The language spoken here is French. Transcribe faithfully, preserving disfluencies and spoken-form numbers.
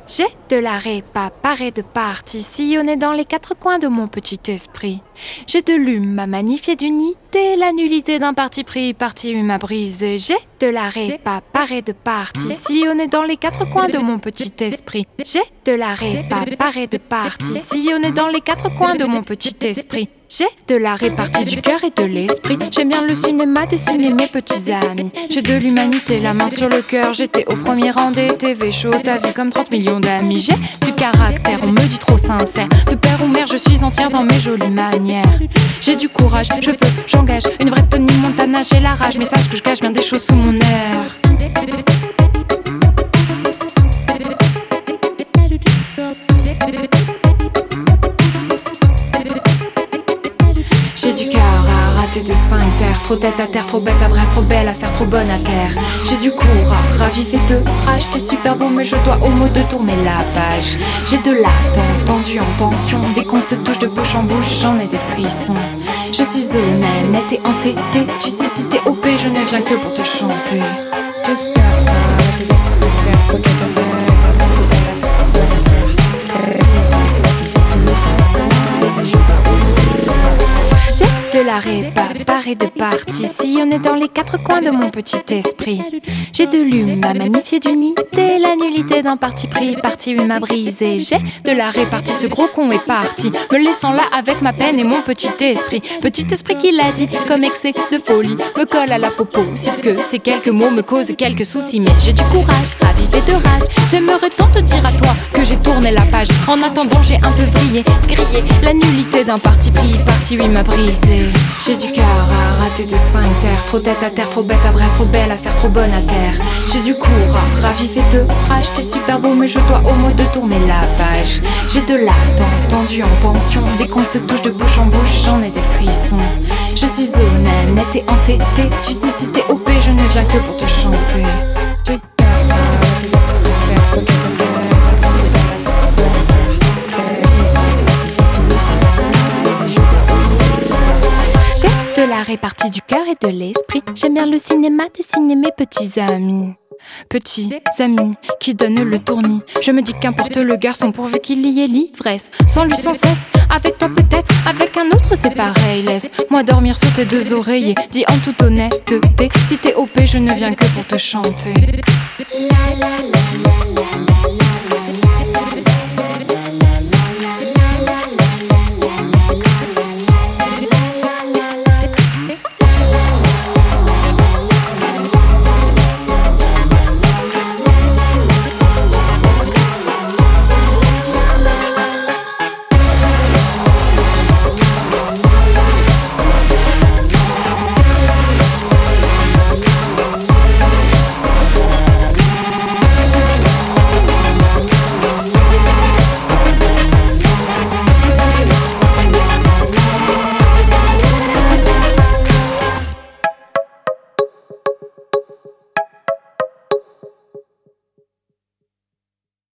J'ai de la répa, parée de parties, sillonnée dans les quatre coins de mon petit esprit. J'ai de l'hume à magnifier d'unité, la nullité d'un parti pris, parti hume à briser. J'ai de la répa, parée de parties, sillonnée dans les quatre coins de mon petit esprit. J'ai de la répa, parée de parties, sillonnée dans les quatre coins de mon petit esprit. J'ai de la répartie du cœur et de l'esprit. J'aime bien le cinéma, dessiner mes petits amis. J'ai de l'humanité, la main sur le cœur. J'étais au premier rang des T V shows. T'as vu comme trente millions d'amis. J'ai du caractère, on me dit trop sincère. De père ou mère, je suis entière dans mes jolies manières. J'ai du courage, je veux, j'engage. Une vraie Tony Montana, j'ai la rage. Mais sache que je cache bien des choses sous mon air. J'ai du cœur à rater de sphincter. Trop tête à terre, trop bête à bref, trop belle à faire, trop bonne à terre. J'ai du courage à raviver de rage. T'es super beau mais je dois au mot de tourner la page. J'ai de l'attente, tendu en tension. Dès qu'on se touche de bouche en bouche, j'en ai des frissons. Je suis honnête, nette et entêtée. Tu sais si t'es O P, je ne viens que pour te chanter. J'ai du cœur à rater de sphincter. Trop tête à terre. De la répa, parée de parties, sillonnée dans les quatre coins de mon petit esprit. J'ai de l'hume à magnifier d'unité, la nullité d'un parti pris, parti hume à briser. J'ai de la répartie, ce gros con est parti, me laissant là avec ma peine et mon petit esprit. Petit esprit qui l'a dit, comme excès de folie, me colle à la popo, si que ces quelques mots me causent quelques soucis. Mais j'ai du courage, ravivé de rage, j'aimerais tant te dire à toi que j'ai tourné la page. En attendant j'ai un peu vrillé, grillé, la nullité d'un parti pris, parti hume à briser. J'ai du cœur à rater de sphincter. Trop tête à terre, trop bête à bref, trop belle à faire, trop bonne à terre. J'ai du courage, ravivé de rage. T'es super beau mais je dois au mot de tourner la page. J'ai de l'attente, tendu en tension. Dès qu'on se touche de bouche en bouche, j'en ai des frissons. Je suis honnête, nette et entêtée. Tu sais si t'es O P, je ne viens que pour te chanter. J'ai du cœur à rater de sphincter. Trop tête à terre. De la répartie du cœur et de l'esprit. J'aime bien le cinéma, dessiner mes petits amis. Petits amis qui donnent le tournis. Je me dis qu'importe le garçon pourvu qu'il y ait l'ivresse. Sans lui sans cesse, avec toi peut-être, avec un autre c'est pareil. Laisse-moi dormir sur tes deux oreillers. Dis en toute honnêteté, si t'es O P je ne viens que pour te chanter. La, la, la, la, la.